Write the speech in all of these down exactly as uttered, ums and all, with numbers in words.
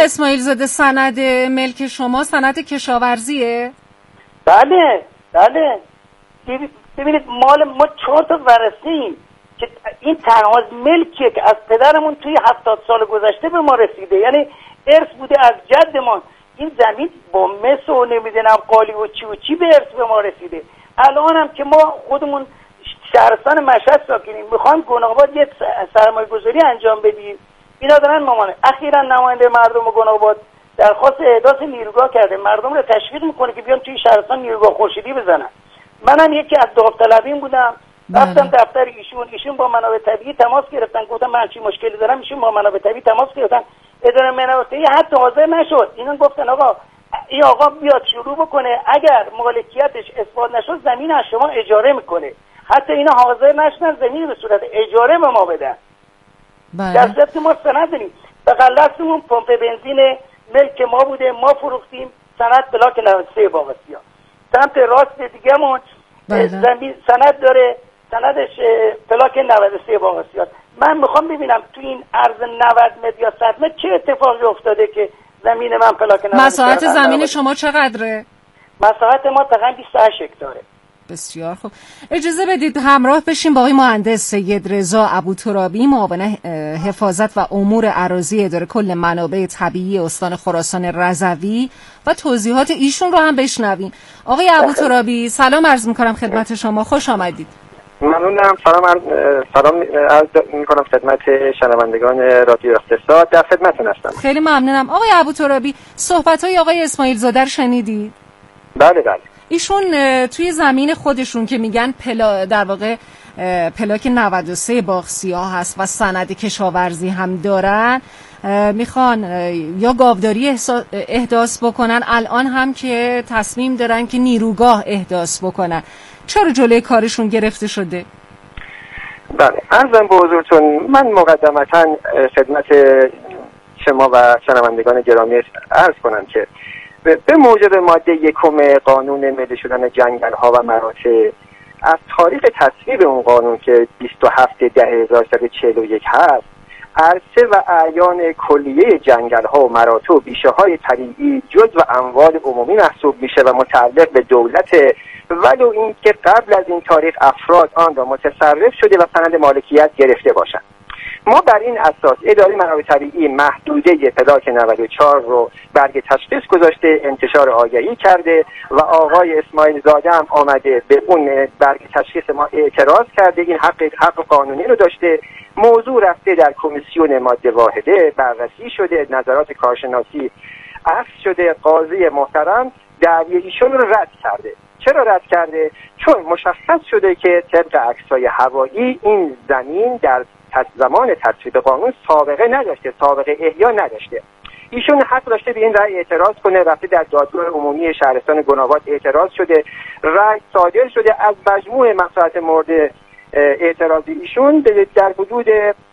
اسماعیل زاده سند ملک شما سند کشاورزیه؟ بله بله. ببینید مال ما چهار تا ورثه‌ایم که این تنها ملکیه که از پدرمون توی هفتاد سال گذشته به ما رسیده، یعنی ارث بوده از جدمان. این زمین با مس و نمیدونم قالی و چی و چی به ارث به ما رسیده. الان هم که ما خودمون شهرستان مشهد ساکنیم، میخوایم گناه‌آباد یه سرمایه گذاری انجام بدیم، اینا دارن مامانه. اخیرا نماینده مردم گناه‌آباد درخواست احداث نیروگاه کرده، مردم رو تشویق میکنه که بیان توی شهرستان نیروگاه خورشیدی بزنن. منم یکی از داوطلبین بودم، رفتم دفتر ایشون، ایشون با منابع طبیعی تماس گرفتن، گفتم من چی مشکلی دارم، ایشون با منابع طبیعی تماس گرفتن، اداره منابع طبیعی حتی حاضر نشد. اینا گفتن آقا این آقا بیاد شروع بکنه، اگر مالکیتش اثبات نشد زمین از شما اجاره میکنه. حتی اینا حاضر نشدن زمین به صورت اجاره به ما بدن. بله. در صورتی که ما سند داریم. بغل دستمون پمپ بنزین ملک ما بوده، ما فروختیم، سند بلاک نود و سه باقسیا. سمت راست دیگه‌مون زمین سند داره، سندش پلاک نود و سه باقسیات. من میخوام ببینم تو این عرض نود متر یا صد متر چه اتفاقی افتاده که زمین من پلاک نود و سه. مساحت زمین شما چقدره؟ مساحت ما تقریبا بیست و هشت هکتاره. بسیار خوب. اجازه بدید همراه بشیم با آقای مهندس سید رضا ابوترابی، معاون حفاظت و امور اراضی اداره کل منابع طبیعی استان خراسان رضوی و توضیحات ایشون رو هم بشنویم. آقای ابوترابی سلام عرض می‌کنم خدمت شما، خوش آمدید. ممنونم. سلام عرض سلام عرض می‌کنم خدمت شنوندگان رادیو اقتصاد، در خدمتتون هستم. خیلی ممنونم. آقای ابوترابی صحبت‌های آقای اسماعیل زاده رو شنیدید؟ بله بله. ایشون توی زمین خودشون که میگن پلا در واقع پلاک نود و سه باغ سیاه هست و سند کشاورزی هم دارن، میخوان یا گاوداری احداث بکنن، الان هم که تصمیم دارن که نیروگاه احداث بکنن. چرا جلوی کارشون گرفته شده؟ بله عرضم به حضورتون، من مقدمتا خدمت شما و شنوندگان گرامی عرض کنم که به موجب ماده یکم قانون ملی شدن جنگل ها و مراتع از تاریخ تصویب اون قانون که بیست و هفت ده هزار و سیصد و چهل و یک هست، عرصه و اعیان کلیه جنگل ها و مراتع و بیشه های طبیعی جزو اموال عمومی محسوب میشه و متعلق به دولت، ولو این که قبل از این تاریخ افراد آن را متصرف شده و سند مالکیت گرفته باشند. ما بر این اساس اداره منابع طبیعی محدوده پلاک نود و چهار رو برگ تشخیص گذاشته، انتشار آگهی کرده و آقای اسماعیل زاده هم آمده به اون برگ تشخیص ما اعتراض کرده. این حق حق قانونی رو داشته. موضوع رفته در کمیسیون ماده واحده بررسی شده، نظرات کارشناسی عرض شده، قاضی محترم دعوی ایشون رو رد کرده. چرا رد کرده؟ چون مشخص شده که طبق عکس‌های هوایی این زمین در زمان تصویب قانون سابقه نداشته، سابقه احیا نداشته. ایشون حق داشته به این رأی اعتراض کنه، رفته در دادگاه عمومی شهرستان گناه‌آباد اعتراض شده، رأی صادر شده. از مجموع مسائل مورد اعتراضی ایشون در حدود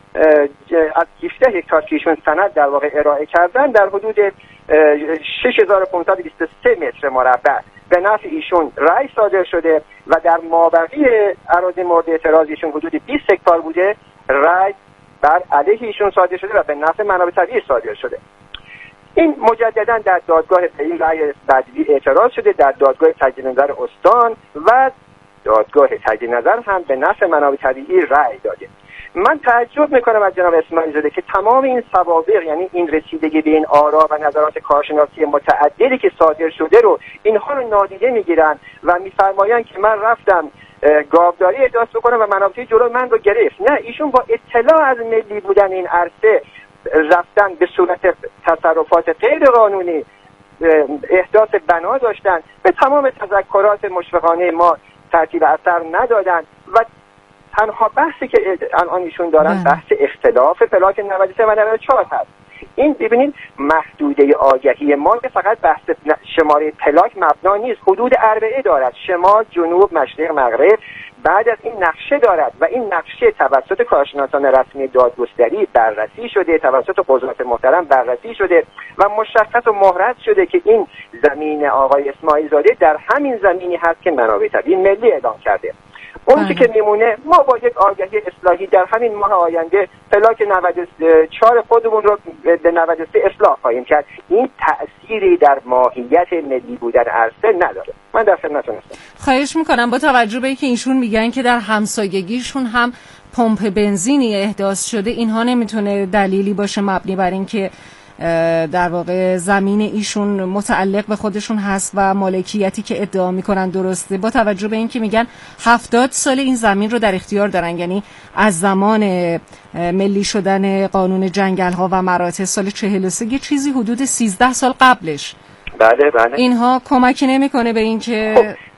از هفده هکتار که ایشون سند در واقع ارائه کردن، در حدود شش هزار و پانصد و بیست و سه متر مربع به نفع ایشون رأی صادر شده و در مابقی اراضی مورد اعتراض ایشون حدود بیست هکتار بوده، رأی بر علیه ایشون صادر شده و به نفع منابع طبیعی صادر شده. این مجددا در دادگاه به این رأی بدوی اعتراض شده، در دادگاه تجدید نظر استان و دادگاه تجدید نظر هم به نفع منابع طبیعی رأی داده. من تعجب میکنم از جناب اسماعیل زاده که تمام این سوابق، یعنی این رسیدگی به این آرا و نظرات کارشناسی متعددی که صادر شده رو اینها رو نادیده میگیرن و میفرمایند که من رفتم گاوداری احداث بکنم و منابع جلوی من رو گرفت. نه، ایشون با اطلاع از ملی بودن این عرصه رفتن به صورت تصرفات غیر قانونی احداث بنا داشتن، به تمام تذکرات مشفقانه ما ترتیب اثر ندادن و تنها بحثی که الان ایشون دارن بحث اختلاف پلاک نود و سه و نود و چهار هست. این ببینید محدوده آگهی ما که فقط بحث شماره پلاک مبنا نیست، حدود اربعه دارد، شمال، جنوب، مشرق، مغرب. بعد از این نقشه دارد و این نقشه توسط کارشناسان رسمی دادگستری بررسی شده، توسط قضات محترم بررسی شده و مشخص و محرز شده که این زمین آقای اسماعیل زاده در همین زمینی هست که منابع طبیعی ملی اعلام کرده. اون چی که میمونه ما با یک آگهی اصلاحی در همین ماه آینده پلاک نود و چهار خودمون رو به نود و سه اصلاح خواهیم کرد. این تأثیری در ماهیت ملی بودن عرصه نداره. من در خدمتتون هستم. خواهش میکنم با توجه به اینکه ایشون میگن که در همسایگیشون هم پمپ بنزینی احداث شده، اینها نمیتونه دلیلی باشه مبنی بر اینکه در واقع زمین ایشون متعلق به خودشون هست و مالکیتی که ادعا میکنن درسته، با توجه به اینکه میگن هفتاد سال این زمین رو در اختیار دارن، یعنی از زمان ملی شدن قانون جنگل ها و مراتع سال چهل و سه یه چیزی حدود سیزده سال قبلش. بله بله. اینها کمکی نمیکنه به اینکه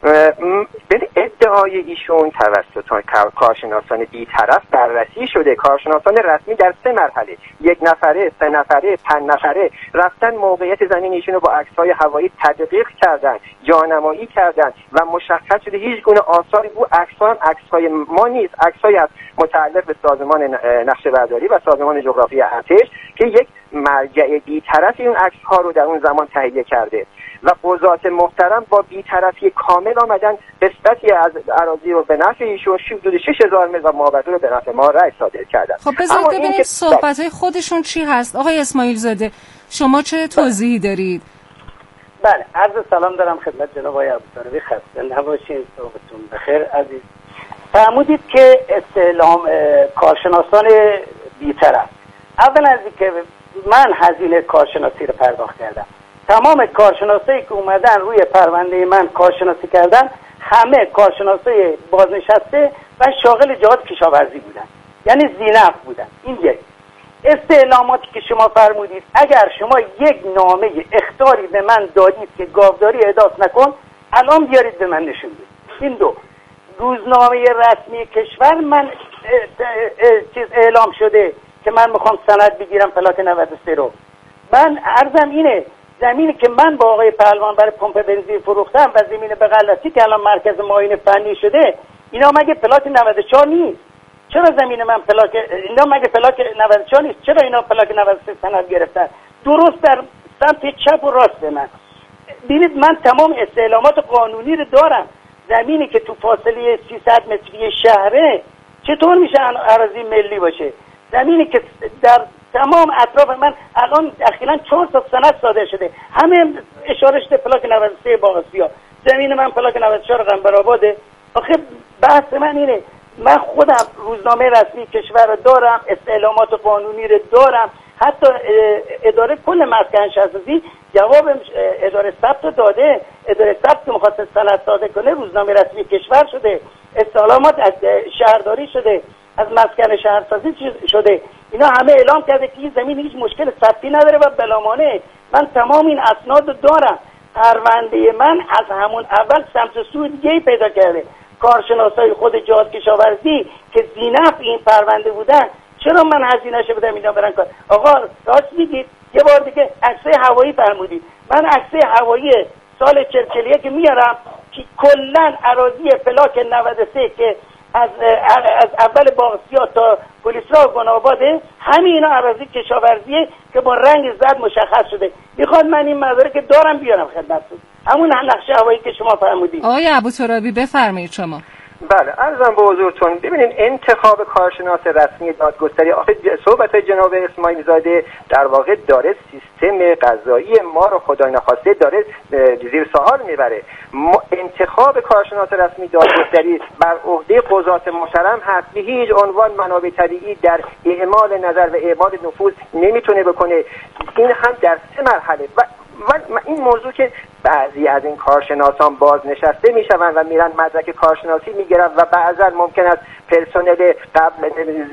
ببین ادعای ایشون توسط کارشناسان بی‌طرف بررسی شده. کارشناسان رسمی در سه مرحله، یک نفره، سه نفره، پنج نفره رفتن موقعیت زمین ایشون رو با عکس‌های هوایی تدقیق کردن، جانمایی کردن و مشخص شده هیچ گونه آثاری بود. عکس‌ها هم عکس‌های ما نیست، عکس‌هایی از متعلق به سازمان نقشه برداری و سازمان جغرافی ارتش که یک مرجع بی‌طرف این عکس‌ها رو در اون زمان تهیه کرده و قضات محترم با بی‌طرفی کامل آمدن قسمتی از اراضی رو به نفع ایشون حدود شش هزار متر و مابقی رو به نفع ما رأی صادر کردن. خب بذارید ببینید صحبت‌های خودشون چی هست. آقای اسماعیل زاده شما چه توضیحی دارید؟ بله، عرض سلام دارم خدمت جناب آقای ابوطالبی. خسته نباشید، صبحتون بخیر عزیز. فرمودید که استعلام کارشناسان بی‌طرف. اول از اینکه من هزینه کارشناسی رو پرداخت کردم. تمام کارشناسایی که اومدن روی پرونده من کارشناسی کردن همه کارشناسای بازنشسته و شاغل جهات کشاورزی بودن، یعنی ذی‌نفع بودن. این یک. استعلاماتی که شما فرمودید، اگر شما یک نامه اخطاری به من دادید که گاوداری احداث نکن، الان بیارید به من نشون بدید. این دو. روزنامه رسمی کشور من چیز اعلام شده که من میخوام سند بگیرم پلاک نود و سه رو. من عرضم اینه زمینی که من با آقای پهلوان برای پمپ بنزین فروختم و زمین به غلطی که الان مرکز معاینه فنی شده، اینا مگه پلاک نود و چهار نیست؟ چرا زمین من پلاک اینا مگه پلاک نود و چهار نیست؟ چرا اینا پلاک نود و سه سند گرفتن؟ درست در سمت چپ و راست من. ببینید من تمام استعلامات قانونی رو دارم. زمینی که تو فاصله سیصد متری شهره چطور میشه اراضی ملی باشه؟ زمینی که در تمام اطراف من الان اخیراً چهار تا سند صادر شده، همه اشاره شده پلاک نود و سه باغ‌سیا، زمین من پلاک نود و چهار قنبرآباده. آخه بحث من اینه، من خودم روزنامه رسمی کشور رو دارم، استعلامات قانونی رو دارم، حتی اداره کل مسکن شناسی جواب اداره ثبت داده. اداره ثبت که می‌خواست سند صادر کنه روزنامه رسمی کشور شده، استعلامات از شهرداری شده، از مسکن شهرسازی شده. اینا همه اعلام کرده که این زمین هیچ مشکل ثبتی نداره و بلامانه. من تمام این اسناد دارم. پرونده من از همون اول سمت سوی دیگه پیدا کرده. کارشناسای خود جهات کشاورزی که ذی‌نفع این پرونده بودن، چرا من هزینه‌اش بدم اینا برن کار؟ آقا راست میگید. یه بار دیگه عکسای هوایی فرمودید. من عکسای هوایی سال چهل چهل و یک که میارم که کلا اراضی پلاک نود و سه که از از اول باغسیا تا پلیسرا و گناباده، همین اینا اراضی کشاورزیه که با رنگ زرد مشخص شده. میخواد من این مدارک که دارم بیارم خدمتتون، همون نقشه هوایی که شما فرمودید. آقای ابوترابی بفرمایید شما. بله، عرضم به حضورتون. ببینید انتخاب کارشناس رسمی دادگستری، آخه صحبت جناب اسماعیل زاده در واقع داره سیستم قضایی ما رو خدای نخواسته داره زیر سوال میبره. انتخاب کارشناس رسمی دادگستری بر عهده قضات محترم هست. به هیچ عنوان منابع طبیعی در اعمال نظر و اعمال نفوذ نمیتونه بکنه. این هم در سه مرحله. و من این موضوع که بعضی از این کارشناسان بازنشسته میشوند و میرن مدرک کارشناسی میگیرن و بعضا ممکن است پرسنل قبل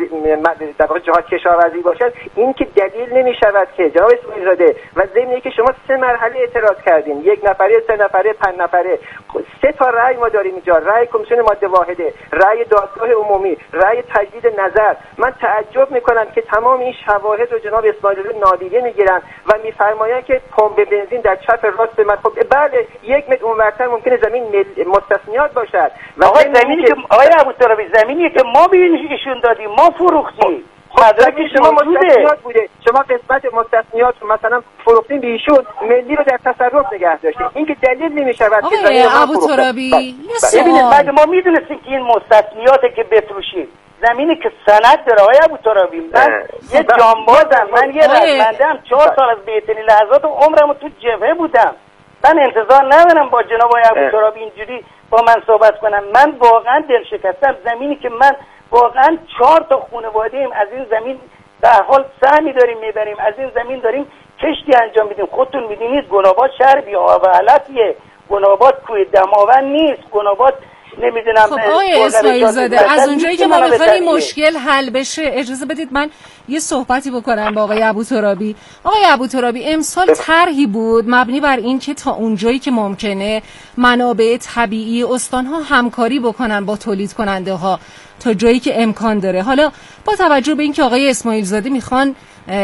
در واقع جهات کشاورزی باشد، این که دلیل نمیشود که جناب اسماعیل زاده و ضمن که شما سه مرحله اعتراض کردین، یک نفره، سه نفره، پنج نفره، سه تا رأی ما داریم اینجا، رأی کمیسیون ماده واحده، رأی دادگاه عمومی، رأی تجدید نظر. من تعجب میکنم که تمام این شواهد رو جناب اسماعیل زاده نادیده میگیرن و میفرمایند که پمپ بنزین در چپ راست من. خب بله، یک متر اونورتر ممکنه زمین مستثنیات باشد. آقا زمینی که آقای ابوطالبی زمینی که ما به ایشون دادیم ما فروختیم. مدرک شما مستثنیات بوده، شما قسمت مستثنیات مثلا فروختین به ایشون، ملی رو در تصرف نگه داشتین. این که دلیل نمیشود که آقای ابوترابی ببینید بعد ما میدونستیم که این مستثنیاته که بفروشید زمینی که سند داره. آقای ابوترابی من یه جانبازم، من یه رزمندم، چهار سال از بهترین لحظات عمرم تو جبهه بودم. من انتظار ندارم با جناب آقای ابوترابی اینجوری با من صحبت کنم. من واقعا دل شکستم. زمینی که من واقعا چهار تا خانواده ایم از این زمین در حال سهمی داریم میبریم، از این زمین داریم کشتی انجام میدیم. خودتون میدونید گناباد شهر بی‌آبادیه، گناباد کوه دماوند نیست، گناباد نمیدونم. خب آقای اسماعیل زاده، از اونجایی که ما بخوایم مشکل حل بشه اجازه بدید من یه صحبتی بکنم با آقای ابوترابی. آقای ابوترابی، امسال طرحی بود مبنی بر این که تا اونجایی که ممکنه منابع طبیعی استان‌ها همکاری بکنن با تولید کننده ها تا جایی که امکان داره. حالا با توجه به اینکه آقای اسماعیل زاده میخوان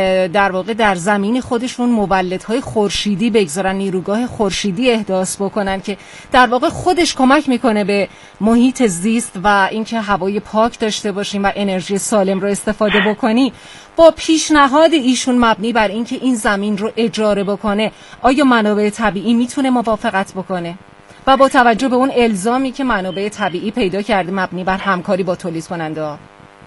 در واقع در زمین خودشون مولدهای خورشیدی بگذارن، نیروگاه خورشیدی احداث بکنن که در واقع خودش کمک میکنه به محیط زیست و اینکه هوای پاک داشته باشیم و انرژی سالم رو استفاده بکنی، با پیشنهاد ایشون مبنی بر اینکه این زمین رو اجاره بکنه، آیا منابع طبیعی میتونه موافقت بکنه؟ و با توجه به اون الزامی که منابع طبیعی پیدا کرده مبنی بر همکاری با تولید کننده ها.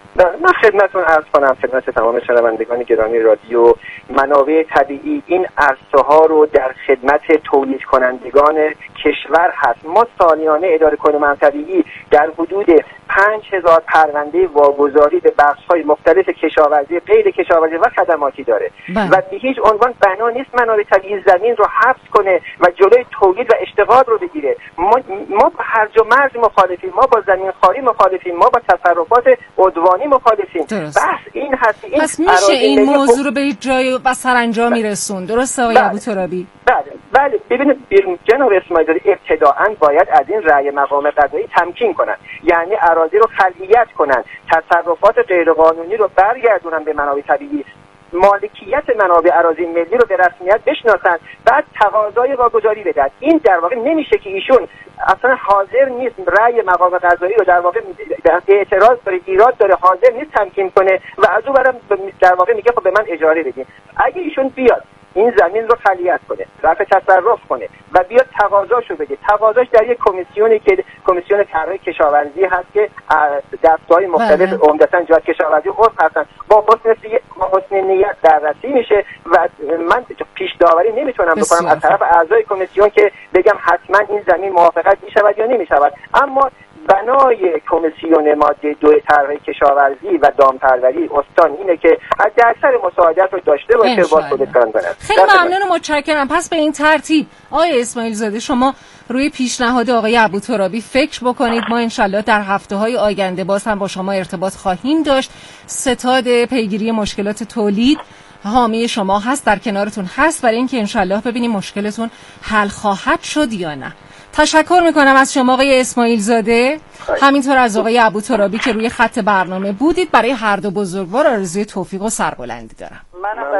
من خدمتتون عرض کنم، خدمت تمام شنوندگان گرامی رادیو، منابع طبیعی این عرصه ها رو در خدمت تولید کنندگان کشور هست. ما سالیانه اداره کل منابع طبیعی در حدود پنج هزار پرونده واگذاری به بخش‌های مختلف کشاورزی، غیر کشاورزی و خدماتی داره بله. و به هیچ عنوان بنا نیست منابع طبیعی زمین رو حبس کنه و جلوی تولید و اشتغال رو بگیره. ما ما با هرج و مرج مخالفیم، ما با زمین خواری مخالفیم، ما با تصرفات عدوانی مخالفیم. بس این هست. این پس میشه این موضوع رو به جای و سرانجامی رسون، درسته آقای ابوترابی؟ بله بله. ببینید جناب اسماعیل زاده ابتداءً باید از این رأی مقام قضایی تمکین کنن، یعنی اراضی رو خلعیت کنن، تصرفات غیرقانونی رو برگردونن به منابع طبیعی، مالکیت منابع اراضی ملی رو به رسمیت بشناسن، بعد تقاضای واگذاری بدن. این در واقع نمیشه که ایشون اصلا حاضر نیست رأی مقام قضایی رو در واقع اعتراض داره، ایراد داره، حاضر نیست تمکین کنه و از اون برم در واقع میگه خب به من اجاره بدین. اگه ایشون بیاد این زمین رو خلیعت کنه، رفع تصرف کنه و بیاد تقاضاشو بده، تقاضاش در یک کمیسیونی که کمیسیون طرح کشاورزی هست که دستگاه مختلف عمدتاً جهات کشاورزی عضو هستن، با حسن با حسن نیت بررسی میشه و من پیش داوری نمیتونم بکنم از طرف اعضای کمیسیون که بگم حتما این زمین موافقت میشود یا نمیشود. اما بنای کمیسیون ماده دو طرح کشاورزی و دامپروری استان اینه که حد اکثر مساعدت رو داشته باشه با تولید کننده. خیلی ممنون و متشکرم. پس به این ترتیب آقای اسماعیل زاده شما روی پیشنهاد آقای ابوترابی فکر بکنید. ما انشالله در هفته‌های آینده باز هم با شما ارتباط خواهیم داشت. ستاد پیگیری مشکلات تولید حامی شما هست، در کنارتون هست برای اینکه انشالله ببینیم مشکلتون حل خواهد شد یا نه. تشکر میکنم از شما آقای اسماعیل زاده، همینطور از آقای ابوترابی که روی خط برنامه بودید. برای هر دو بزرگوار آرزوی توفیق و سربلندی دارم. منم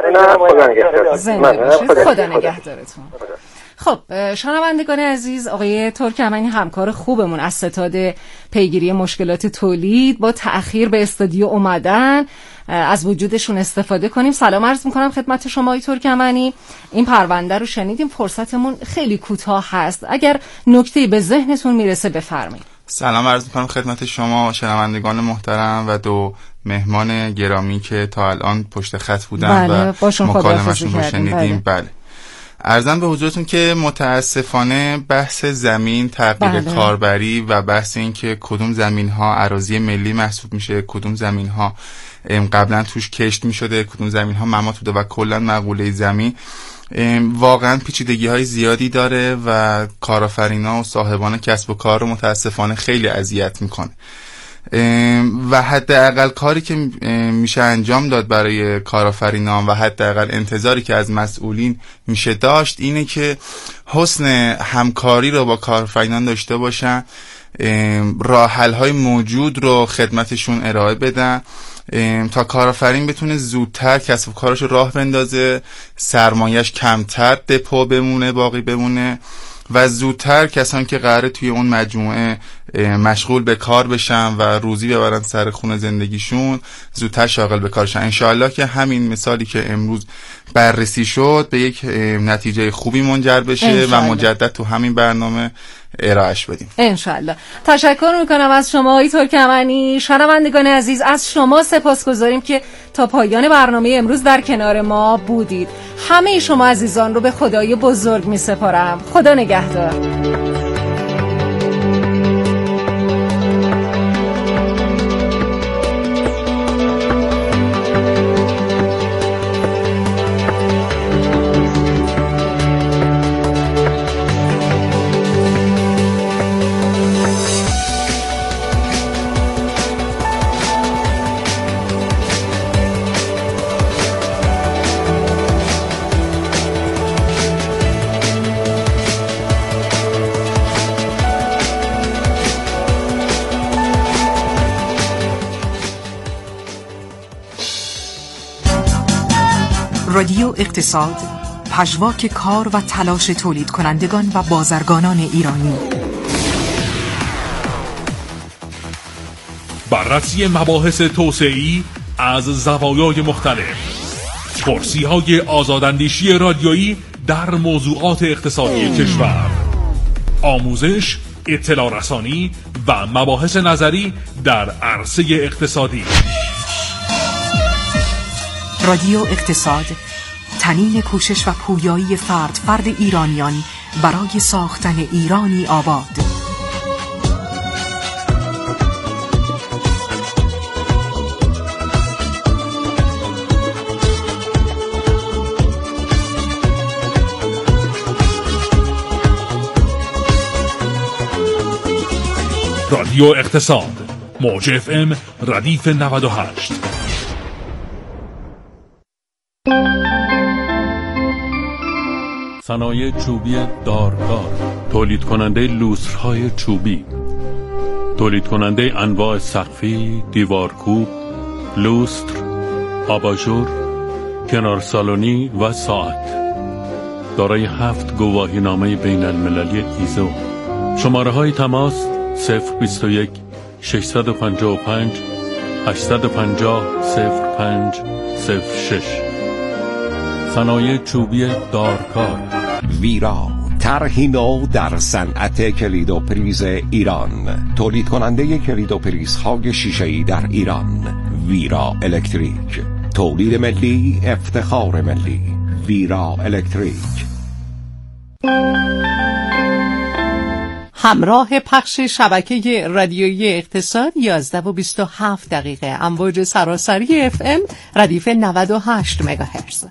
برای زنده باشید. خدا نگهدارتون. خب شنوندگان عزیز، آقای ترکمنی همکار خوبمون از ستاد پیگیری مشکلات تولید با تأخیر به استودیو اومدن، از وجودشون استفاده کنیم. سلام عرض میکنم خدمت شما آقای ترکمنی. این پرونده رو شنیدیم، فرصتمون خیلی کوتاه هست، اگر نکته‌ای به ذهنتون میرسه بفرمایید. سلام عرض میکنم خدمت شما شنوندگان محترم و دو مهمان گرامی که تا الان پشت خط بودن بله، و مکالمه‌شون رو شنیدیم. بله, بله. عرضم به حضورتون که متاسفانه بحث زمین، تغییر بله. کاربری و بحث این که کدوم زمین ها اراضی ملی محسوب میشه، کدوم زمین ها قبلا توش کشت میشده، کدوم زمین ها ممات بوده و کلا مقوله زمین واقعا پیچیدگی های زیادی داره و کارآفرینا و صاحبان کسب و کار رو متاسفانه خیلی اذیت میکنه و حداقل کاری که میشه انجام داد برای کارآفرینان و حداقل انتظاری که از مسئولین میشه داشت اینه که حسن همکاری رو با کارآفرینان داشته باشن، راه حل های موجود رو خدمتشون ارائه بدن تا کارآفرین بتونه زودتر کسب و کارش راه بندازه، سرمایه‌اش کمتر دپو بمونه، باقی بمونه و زودتر کسانی که قراره توی اون مجموعه مشغول به کار بشن و روزی ببرن سر خونه زندگیشون، زودتر شاغل به کار شن. انشاءالله که همین مثالی که امروز بررسی شد به یک نتیجه خوبی منجر بشه و مجدد تو همین برنامه ارائهش بدیم انشالله. تشکر میکنم از شما آقای ترکمنی. شنوندگان عزیز، از شما سپاسگزاریم که تا پایان برنامه امروز در کنار ما بودید. همه شما عزیزان رو به خدای بزرگ میسپارم. خدا نگهدار. رادیو اقتصاد، پژواک کار و تلاش تولید کنندگان و بازرگانان ایرانی. بررسی مباحث توسعه‌ای از زوایای مختلف، پرسی‌های آزاداندیشی رادیویی در موضوعات اقتصادی کشور، آموزش، اطلاع رسانی و مباحث نظری در عرصه اقتصادی. رادیو اقتصاد، تنین کوشش و پویایی فرد فرد ایرانیان برای ساختن ایرانی آباد. رادیو اقتصاد، موج اف ام ردیف نود و هشت. صنایع چوبی دارکار، تولید کننده لوسترهای چوبی، تولید کننده انواع سقفی، دیوارکوب، لوستر، آباژور، کنار سالونی و ساعت. دارای هفت گواهی نامه بین المللی ایزو. شماره های تماس صفر بیست و یک ششصد و پنجاه و پنج هشتصد و پنجاه صفر پنج صفر شش. صنایع چوبی دارکار. ویرا، طرحی نو در صنعت کلید و پریز ایران. تولید کننده کلید و پریزهای شیشه‌ای در ایران. ویرا الکتریک، تولید ملی، افتخار ملی. ویرا الکتریک. همراه پخش شبکه رادیویی اقتصاد یازده و بیست و هفت دقیقه، امواج سراسری اف ام ردیف نود و هشت مگاهرتز.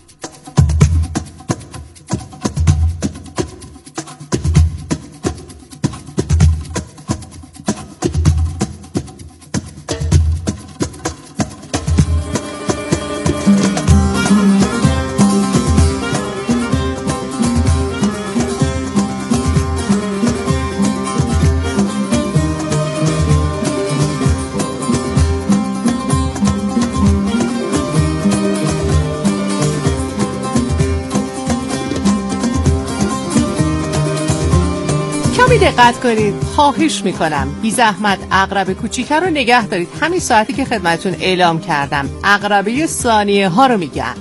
دقت کنید، خواهش میکنم بی زحمت عقرب کوچیکه رو نگه دارید. همین ساعتی که خدمتون اعلام کردم عقربه ثانیه ها رو میگم.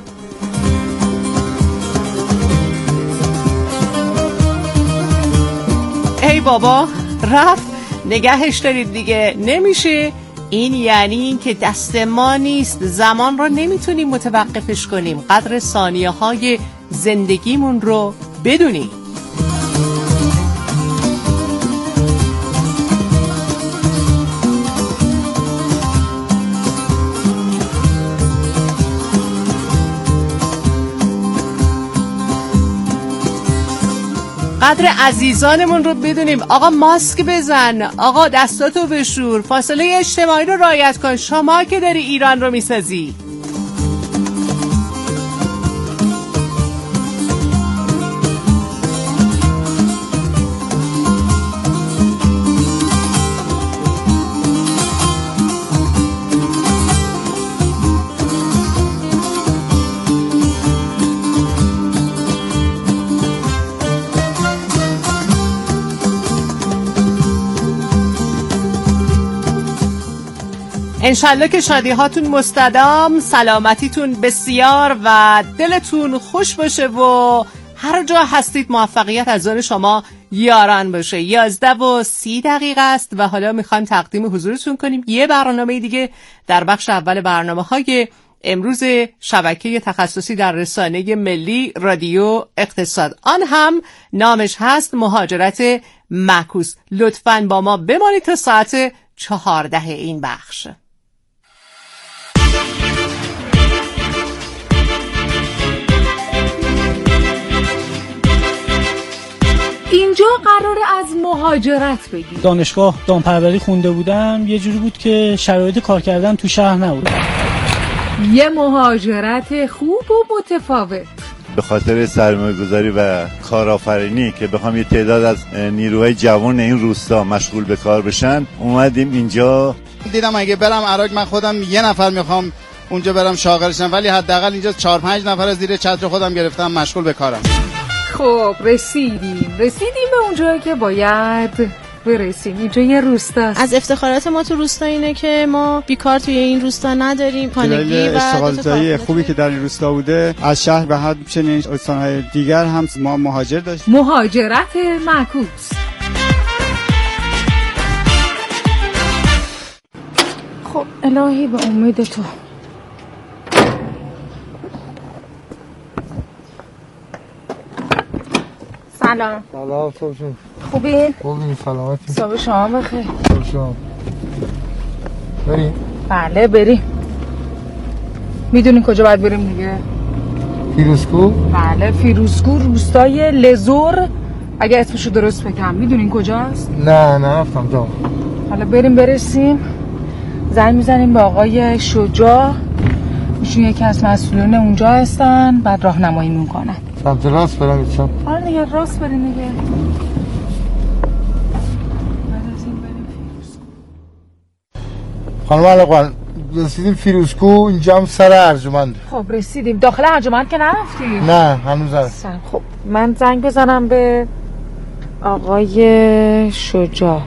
ای بابا رفت، نگهش دارید دیگه. نمیشه. این یعنی این که دست ما نیست، زمان رو نمیتونیم متوقفش کنیم. قدر ثانیه های زندگیمون رو بدونیم. قدر عزیزانمون رو بدونیم. آقا ماسک بزن، آقا دستاتو بشور، فاصله اجتماعی رو رعایت کن. شما که داری ایران رو میسازی. انشالله که شادی هاتون مستدام، سلامتیتون بسیار و دلتون خوش باشه و هر جا هستید موفقیت از آن شما یاران باشه. یازده و سی دقیقه است و حالا میخوایم تقدیم حضورتون کنیم یه برنامه دیگه در بخش اول برنامه های امروز شبکه تخصصی در رسانه ملی رادیو اقتصاد. آن هم نامش هست مهاجرت معکوس. لطفاً با ما بمانید تا ساعت چهارده این بخش. اینجا قراره از مهاجرت بگیم. دانشگاه دامپروری خونده بودم، یه جوری بود که شرایط کار کردن تو شهر نبود. یه مهاجرت خوب و متفاوت. به خاطر سرمایه‌گذاری و کارآفرینی که بخوام یه تعداد از نیروهای جوان این روستا مشغول به کار بشن اومدیم اینجا. دیدم اگه برم عراق من خودم یه نفر میخوام اونجا برم شاغل شم، ولی حداقل اینجا چهار پنج نفر از زیر چتر خودم گرفتم مشغول به کارم. خب رسیدیم رسیدیم به اونجایی که باید برسیم. اینجا یه روستاست. از افتخارات ما تو روستا اینه که ما بیکار توی این روستا نداریم. خانگی و اشتغالزایی خوبی که در این روستا بوده. از شهر به حد چنین استان‌های دیگر هم ما مهاجر داشتیم. مهاجرت معکوس. خب الهی به امید تو. سلام. سلام صبح جون. خوبین؟ خوبین سلامتی. صبح شما بخیر. صبح شما. بریم؟ بله بریم. میدونین کجا باید بریم دیگه؟ فیروزکو؟ بله فیروزکو، روستای لزور. اگه اسمشو درست بگم میدونین کجاست؟ نه نه رفتم جا. حالا بریم برسیم. زنگ میزنیم به آقای شجاع، ایشون یکی از مسئولین اونجا هستن، بعد راهنمایی میکنن. سمت راست برم ایچم؟ آره دیگه راست بریم دیگه. خانم علقوان رسیدیم فیروزکو، اینجا هم سر ارجمنده. خب رسیدیم. داخل ارجمند که نرفتیم؟ نه هنوز نرفتیم. خب من زنگ بزنم به آقای شجاع.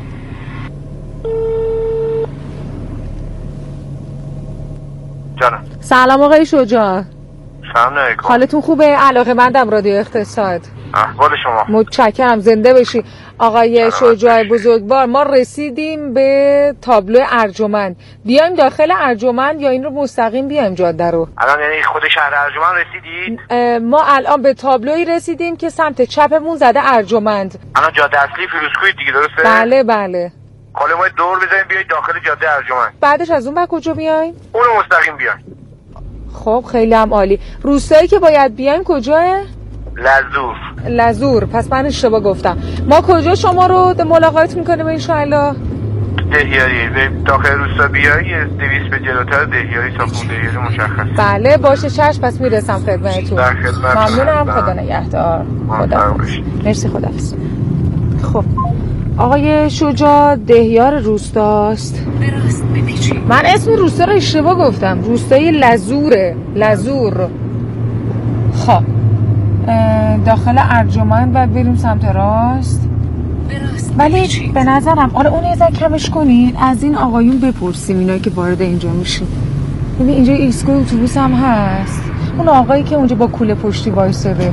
جانم. سلام آقای شجاع. سلام علیکم. حالتون خوبه؟ علاقه‌مندم رادیو اقتصاد. احوال شما؟ متشکرم، زنده باشی. آقای شجاع بزرگوار، ما رسیدیم به تابلو ارجمند. بیایم داخل ارجمند یا این رو مستقیم بیایم جاده رو؟ الان یعنی خود شهر ارجمند رسیدید؟ ما الان به تابلوی رسیدیم که سمت چپمون زده ارجمند. الان جاده اصلی فیروزکوی دیگه درسته؟ بله بله. حالا ما دور بزنیم بیاید داخل جاده ارجمند. بعدش از اون بعد کجا بیایم؟ اونو مستقیم بیایم. خب خیلی هم عالی. روستایی که باید بیایم کجاه؟ لزور. لزور. پس من اشتباه گفتم. ما کجا شما رو ملاقات میکنیم انشاءالله؟ دهیاری. داخل روستا بیایی دویست به جلوتر دهیاری، ساختمون دهیاری مشخص. بله باشه چشم، پس میرسم خدمتتون. در خدمت. ممنونم. خدا نگهدار. خدا. مرسی خداحافظ. خب آقای شجاع دهیار روستاست. براست بپیچید. من اسم روستا رو اشتباه گفتم. روستای لزوره. لزور. خب داخل ارجمند باید بریم سمت راست. براست ولی بپیچید. به نظرم آره اون یه ذره کمش کنین، از این آقایون بپرسیم اینایی که وارد اینجا میشین. ببین اینجا ایستگاه اتوبوس هم هست. اون آقایی که اونجا با کوله پشتی وایساده.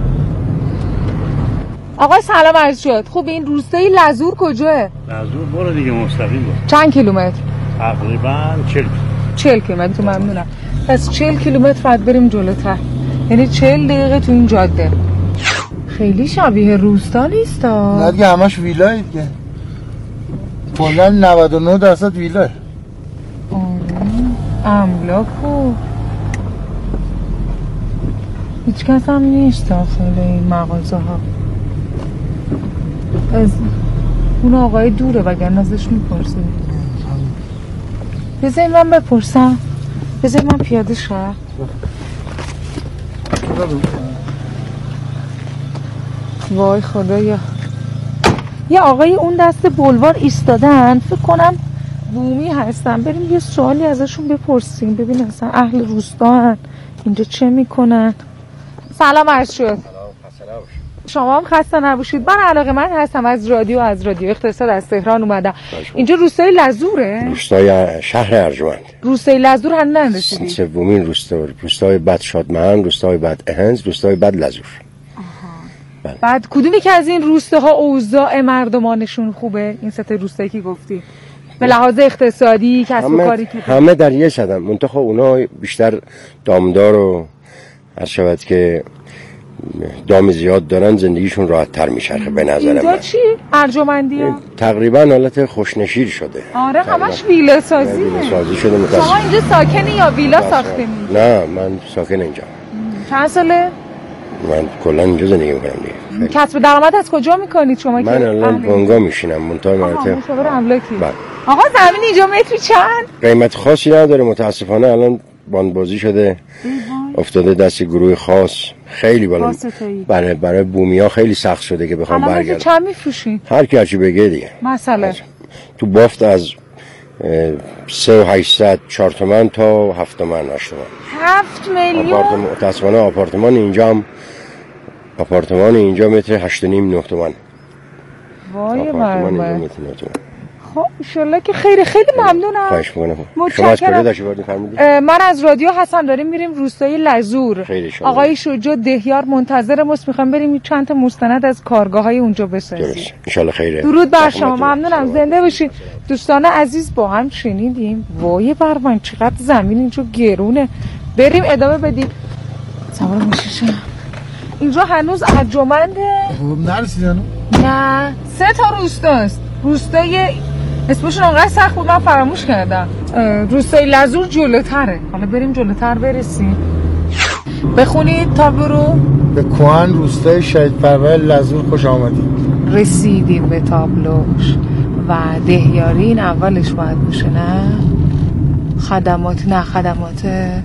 آقای سلام عرض شد. خوب این روستای لزور کجاه؟ لزور برو دیگه مستقیم برو. چند کیلومتر؟ تقریبا چهل چهل کیلومتر. ممنونم. پس چهل کیلومتر بعد بریم جلوتر. یعنی چهل دقیقه تو این جاده. خیلی شبیه روستا نیست ها. نه دیگه همش ویلای دیگه. کلا نود و نه درصد ویلای. املاکو هیچ کس هم نیست داخل این مغازه ها. از اون آقای دوره وگرنه ازش میپرسیم. بذاری من بپرسم. بذاری من پیاده شم. وای خدایا. یه آقای اون دست بلوار ایستادن، فکر کنم بومی هستن. بریم یه سوالی ازشون بپرسیم ببین اصلا اهل روستا هن، اینجا چه میکنن. سلام عرض شد. شما هم خسته نباشید. من علاقه‌مند هستم از رادیو از رادیو اقتصاد از تهران اومدم. اینجا روستای لزوره؟ روستای شهر ارجمند. روستای لزور هم نرسیدید؟ سومین روستا، روستای بعد شادمهر، روستای بعد اهنز، روستای بعد لزور. بله. بعد کدومی که از این روستاها اوضاع مردمانشون خوبه؟ این سه تا روستایی که گفتی به لحاظ اقتصادی کسب و کاری که همه در یه صدم، منتها اونا بیشتر دامدار و هر شود که دام زیاد دارن زندگیشون راحت تر میچرخه به نظر من. اینجا چی؟ ارجمندی ها؟ تقریبا حالت خوشنشیر شده. آره همش ویلا سازی ویلا سازی شده متاسف. شما اینجا ساکنی یا ویلا ساخته می؟ نه من ساکن اینجا. چند ساله؟ من کلا اینجا زندگی میکنم دیگه. کسب درآمد از کجا میکنید شما؟ من الان بانگا میشینم منتها مرتب. مشاور املاکی. بله. آقا زمین اینجا متری چند؟ قیمت خاصی نداره متاسفانه. الان باندبازی شده افتاده دست گروه خاص خیلی بالا. برای برای بومیا خیلی سخت شده که بخوام برگردم. چند میفروشین؟ هر کی هرچی بگه دیگه. مثلا تو بافت از سه و هشتصد چهار تومن تا هفت تومن هشت تومن. هفت میلیون؟ آپارتمان متاسفانه آپارتمان اینجا هم آپارتمان اینجا متر هشت و نیم نه تومن. وای بابا. خب ایشالله که خیلی خیلی ممنونم. خواهش می‌کنم. شما از کجا تشریف آوردید فرمودید؟ من از رادیو هستم، داریم میریم روستای لزور. خیلی شما. آقای شجاع دهیار منتظر ماست، می‌خوام بریم چند تا مستند از کارگاه‌های اونجا بسازیم. درست. ان شاء الله خیره. درود بر شما. ممنونم. زنده باشید. دوستان عزیز با هم شنیدیم. وای بر من چقدر زمین اینجا گرونه. بریم ادامه بدیم. سوار میشیم. اینجا هنوز ارجمنده؟ خب نرسیدن؟ نه، سه تا روستاست. روستای اسمشون انقدر سخت بود من فراموش کردم. روستای لزور جلوتره. حالا بریم جلوتر برسیم. بخونید تا برو. به کوهن روستای شهید پرور لزور خوش آمدید. رسیدیم به تابلوش و دهیارین اولش باید باشه نه؟ خدمات نه خدمات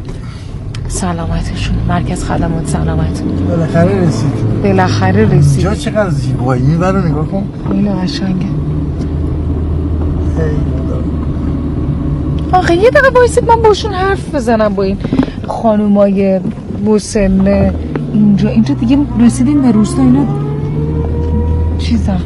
سلامتشون، مرکز خدمات سلامت. بالاخره رسید. بالاخره رسید. جا چقدر زیبایی. این برو نگاه کن. اینو قشنگه. آخه یه دقیقه بایستید من باشون حرف بزنم با این خانومای مسن اینجا. اینجا دیگه رسیدیم به روستا. اینا چیزم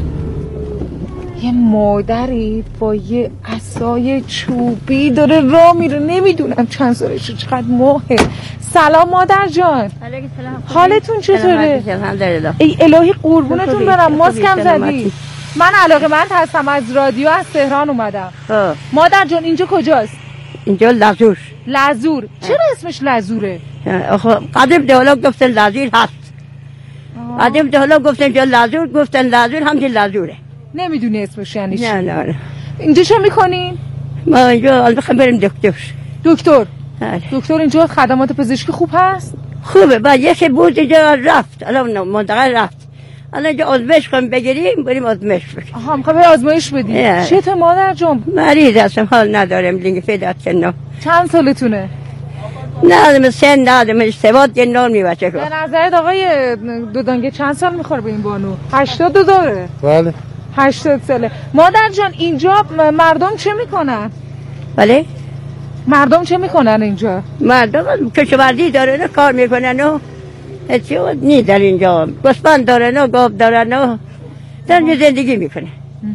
یه مادری با یه عصای چوبی داره راه میره، نمیدونم چند سالشه، چقدر ماهه. سلام مادر جان. حالتون چطوره؟ ای الهی قربونتون برم. ماسکم زدی. من علاقه‌مند هستم از رادیو از تهران اومدم. ها. مادر جان اینجا کجاست؟ اینجا لزور. لزور. چرا اسمش لزوره؟ آخه قدیم دهلا گفتن لزور هست. قدیم دهلا گفتن اینجا لزور، گفتن لزور همین لزوره. نمیدونی اسمش یعنی چی؟ نه نه. اینجا چه میکنین؟ ما اینجا الان بریم دکتر. دکتر؟ دکتر اینجا خدمات پزشکی خوب هست؟ خوبه. بعد یکی بود اینجا رفت. الان منتقل رفت. الان اینجا آزمایش کنیم بگیریم بریم آزمایش بگیریم. آها میخوای آزمایش بدی؟ چته مادر جون؟ مریض هستم حال ندارم دیگه فدات کنم. چند سالتونه؟ نه سن ندارم سواد یه نور میبچه به نظرت آقای دودانگه چند سال میخوره به این بانو؟ هشتاد و داره؟ بله هشتاد ساله. مادر جان اینجا مردم چه میکنن؟ بله مردم چه میکنن اینجا؟ مردم کشاورزی دارن کار میکنن و هیچی نی در اینجا. گوسفند دارن و گاو دارن و در اینجا زندگی میکنه.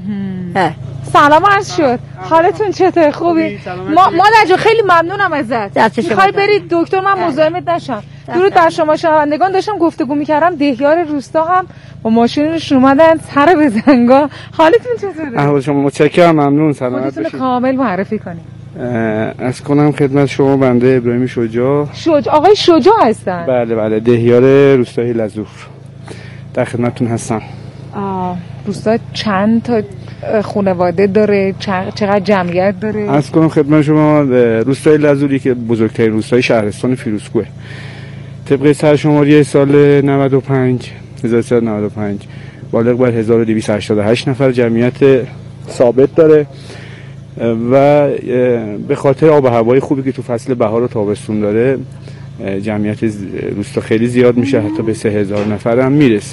سلام عرض شد. حالتون چطور؟ خوبی؟ ما مادر جان خیلی ممنونم ازت. میخوای برید دکتر من مزاحمت نشم. درود بر شما شنوندگان. داشتم گفتگو میکردم دهیار روستا هم با ماشینش اومدن سر به زنگا. حالتون چطوره؟ احوال شما متشکرم. ممنون. سلامت باشید. خودتون کامل معرفی کنید. از کنم خدمت شما بنده ابراهیم شجاع. شجاع آقای شجاع هستن؟ بله بله دهیار روستای لزور در خدمتتون هستم. آه روستا چند تا خانواده داره؟ چقدر جمعیت داره؟ از کنم خدمت شما روستای لزوری که بزرگترین روستای شهرستان فیروزکوه. طبق سرشماری سال نود و پنج هزار و سیصد و نود و پنج بالغ بر هزار و دویست و هشتاد و هشت نفر جمعیت ثابت داره و به خاطر آب و هوای خوبی که تو فصل بهار و تابستون داره جمعیت روستا خیلی زیاد میشه، حتی به سه هزار نفر هم میرسه.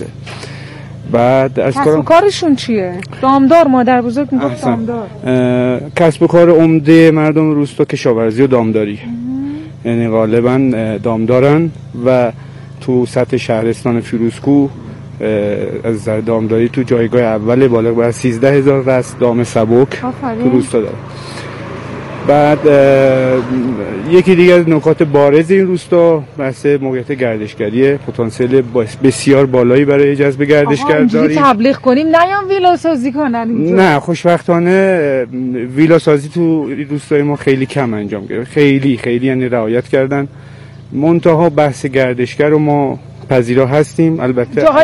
بعد از کسب و کارشون چیه؟ دامدار مادر بزرگ میگفت دامدار. کسب و کار عمده مردم روستا کشاورزی و دامداری، یعنی غالبا دامدارن و تو سطح شهرستان فیروزکو از نظر دامداری تو جایگاه اول، بالغ بر سیزده هزار رست دام سبک تو روستا داره. بعد یکی دیگه از نکات بارز این روستا بحث موقعیت گردشگری، پتانسیل بسیار بالایی برای جذب گردشگر داریم. تبلیغ کنیم نیام ویلا سازی کنن اینجا؟ نه، خوشبختانه ویلا سازی تو روستای ما خیلی کم انجام گرفت، خیلی خیلی یعنی رعایت کردن. منتها بحث گردشگر رو ما پذیرا هستیم. البته